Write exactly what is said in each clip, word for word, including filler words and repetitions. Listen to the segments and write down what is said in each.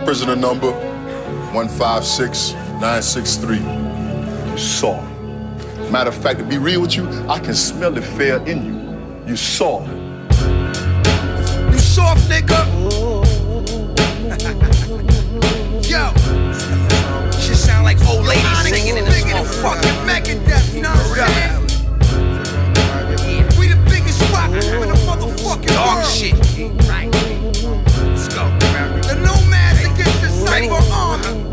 Prisoner number one five six nine six three. You soft. Matter of fact, to be real with you, I can smell the fear in you. You soft. You soft, nigga. Yo. Shit sound like old ladies singing in this motherfucking Megadeth, you know what I'm saying? We the biggest rock in the motherfucking dog world. Shit. Right. Let's go. The nomads against the cyber army.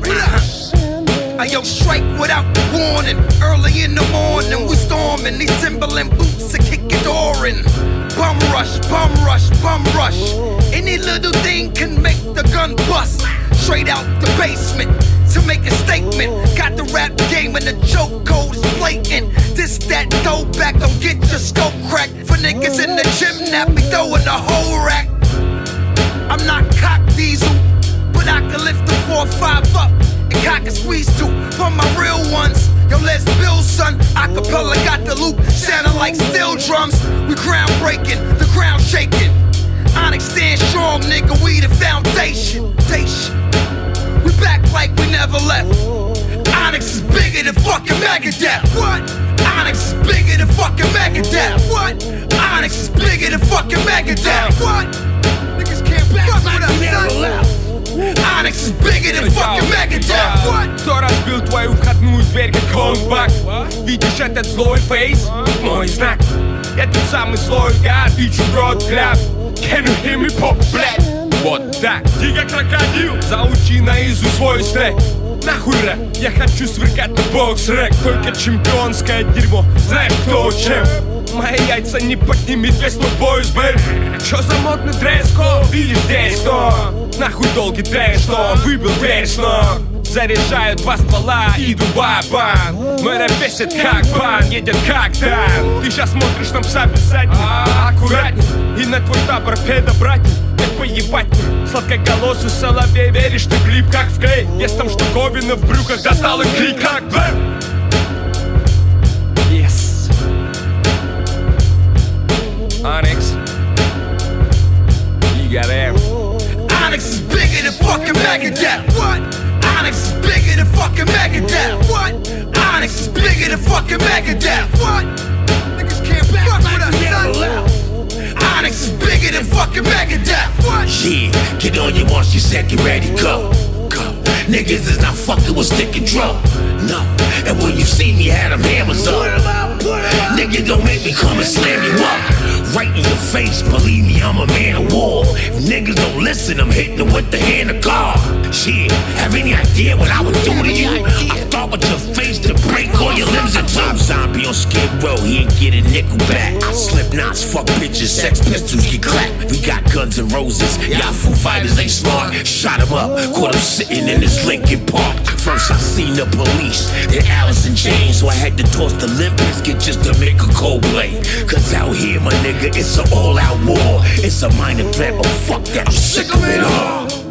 Yo, strike without warning. Early in the morning, we storming. These Timberland boots are kicking door in. Bum rush, bum rush, bum rush. Any little thing can make the gun bust. Straight out the basement to make a statement. Got the rap game and the joke code is blatant. This, that, throw back, don't get your scope cracked. For niggas in the gym, that be throwing the whole rack. I'm not cock diesel, but I can lift the four five up. And cock and squeeze two for my real ones. Yo, let's build, son. Acapella got the loop, sounding like steel drums. We groundbreaking, the ground shaking. Onyx stand strong, nigga, we the foundation. We back like we never left. Onyx is bigger than fucking Megadeth. What? Onyx is bigger than fucking Megadeth. What? Onyx is bigger than fucking Megadeth. What? Niggas can't fuck with us, son. Onyx is bigger than fucking Megadeth. What? Кто разбил твою входную дверь, как Холмбак? Видишь этот злой фейс? Мой знак. Я тот самый злой гад, бичу в рот кляп. Can you hear me, pop, блядь? Вот так. Дига крокодил, заучи наизусть свой стек. Нахуй рэп, я хочу сверкать на бокс-рэк. Только чемпионское дерьмо, знаешь кто чем. Мои яйца не поднимет весь мой бойс, бэйб. Чё за модный дресс-код? Видишь здесь кто? Нахуй долгий трэш, но выбил дверь снова. Заряжаю два ствола, иду бабан. Мой рэп весит как бан, едет как танк. Ты сейчас смотришь на пса без заднего. Аккуратней, и на твой табор педобратьев. Так поебать мне, сладкоголосый соловей. Веришь ты в клип как в клей. Есть там штуковина в брюках, достал и крик как бэм. Yes. Onyx, you got him. Onyx is bigger than fucking Megadeth. What? Onyx is bigger than fucking Megadeth. What? Onyx is bigger than fucking Megadeth. What? Niggas can't fuck with us, son. Onyx is bigger than fucking Megadeth. What? Yeah, get on your march, you said get ready, go. Go. Niggas is not fucking with stick and drum. No. And when you see me, had them hammers up. Nigga, don't make me come and slam you up. Right in your face, believe me, I'm a man of war. If niggas don't listen, I'm hitting them with the hand of God. Shit, have any idea what I would do to you? I thought with your face to break all your limbs and top zombie on Skid Row, he ain't get a nickel back. I slip knots, fuck bitches, sex pistols get clapped. We got guns and roses, y'all Foo Fighters ain't smart. Shot him up, caught him sitting in his Lincoln Park. First I seen the police, then Alice in chains, so I had to toss the Limp Bizkit just to make a cold play. Cause out here, my nigga, it's an all-out war. It's a minor threat, but fuck that, I'm sick of it all.